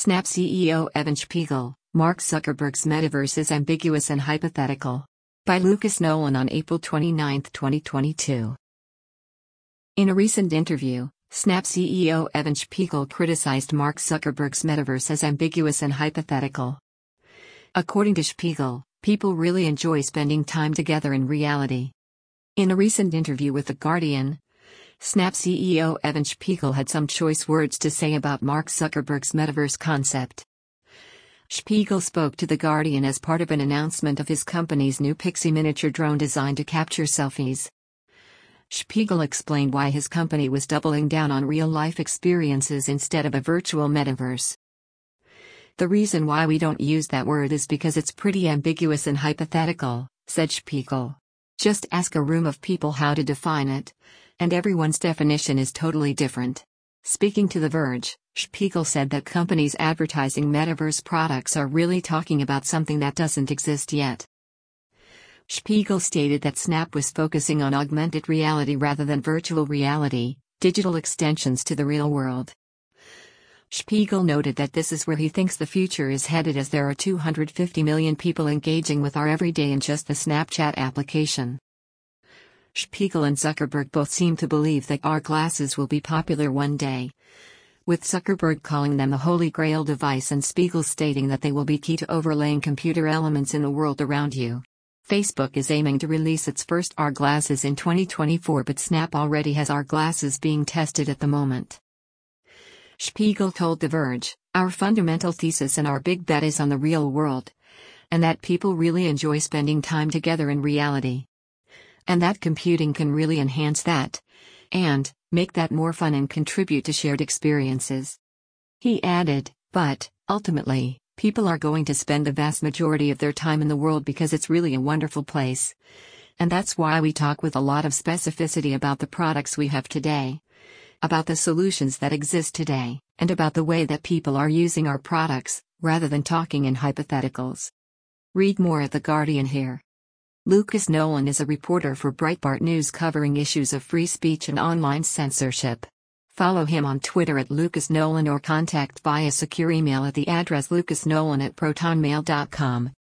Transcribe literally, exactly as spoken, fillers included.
Snap C E O Evan Spiegel, Mark Zuckerberg's metaverse is ambiguous and hypothetical. By Lucas Nolan on April twenty-ninth, twenty twenty-two. In a recent interview, Snap C E O Evan Spiegel criticized Mark Zuckerberg's metaverse as ambiguous and hypothetical. According to Spiegel, people really enjoy spending time together in reality. In a recent interview with The Guardian, Snap C E O Evan Spiegel had some choice words to say about Mark Zuckerberg's metaverse concept. Spiegel spoke to The Guardian as part of an announcement of his company's new Pixie miniature drone designed to capture selfies. Spiegel explained why his company was doubling down on real-life experiences instead of a virtual metaverse. "The reason why we don't use that word is because it's pretty ambiguous and hypothetical," said Spiegel. "Just ask a room of people how to define it, and everyone's definition is totally different." Speaking to The Verge, Spiegel said that companies advertising metaverse products are really talking about something that doesn't exist yet. Spiegel stated that Snap was focusing on augmented reality rather than virtual reality, digital extensions to the real world. Spiegel noted that this is where he thinks the future is headed, as there are two hundred fifty million people engaging with our everyday in just the Snapchat application. Spiegel and Zuckerberg both seem to believe that A R glasses will be popular one day, with Zuckerberg calling them the Holy Grail device and Spiegel stating that they will be key to overlaying computer elements in the world around you. Facebook is aiming to release its first A R glasses in twenty twenty-four, but Snap already has A R glasses being tested at the moment. Spiegel told The Verge, "Our fundamental thesis and our big bet is on the real world, and that people really enjoy spending time together in reality. And that computing can really enhance that, and make that more fun and contribute to shared experiences." He added, "But, ultimately, people are going to spend the vast majority of their time in the world because it's really a wonderful place. And that's why we talk with a lot of specificity about the products we have today, about the solutions that exist today, and about the way that people are using our products, rather than talking in hypotheticals." Read more at The Guardian here. Lucas Nolan is a reporter for Breitbart News covering issues of free speech and online censorship. Follow him on Twitter at Lucas Nolan or contact via secure email at the address lucasnolan at protonmail dot com.